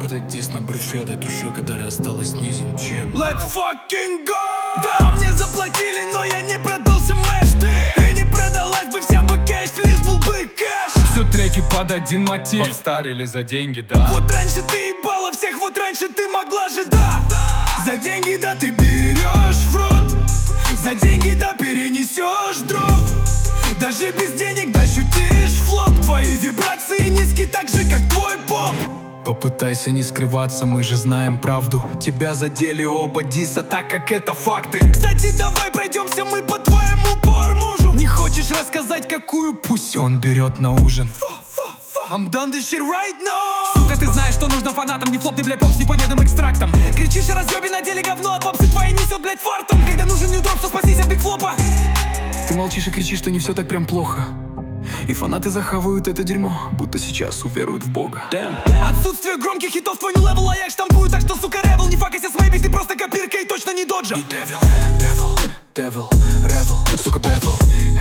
Гордый дис на брюше, этой душе, которая осталась низен, чем Let's fucking go! Да, мне заплатили, но я не продался мэш. И не продалась бы вся бы кэш, лишь был бы кэш. все треки под один мотив, старили за деньги, да. Вот раньше ты ебала всех, вот раньше ты могла же, да. За деньги, да, ты берешь в рот. За деньги, да, перенесешь дров. Даже без денег, да, ощутишь флоп. Твои вибрации низкие, так же, как твой поп. Попытайся не скрываться, мы же знаем правду. Тебя задели оба диса, так как это факты. Кстати, давай пройдемся мы по твоему пормужу. Не хочешь рассказать, какую Пусть он берет на ужин. I'm done this shit right now. Сука, ты знаешь, что нужно фанатам. Не флоп, ты, бля, поп с непонятным экстрактом. Кричишь о разъебе, на деле говно, а попсы твои несет, блядь, фартом. Когда нужен нью-дроп, что спасись от бигфлопа. Ты молчишь и кричишь, что не все так прям плохо. И фанаты захавают это дерьмо, будто сейчас уверуют в Бога. Отсутствие громких хитов, твой new level, а я штампую. Так что, сука, ревел, не факайся с мэйби, ты просто копирка и точно не доджа. И devil, rebel, сука, devil.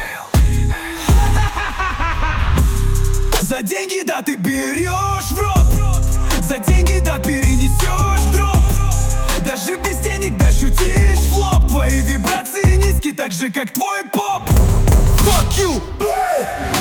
За деньги, да, ты берешь в рот. За деньги, да, перенесешь дров. Даже без денег, да, шутишь флоп. Твои вибрации низкие, так же, как твой поп. Fuck you!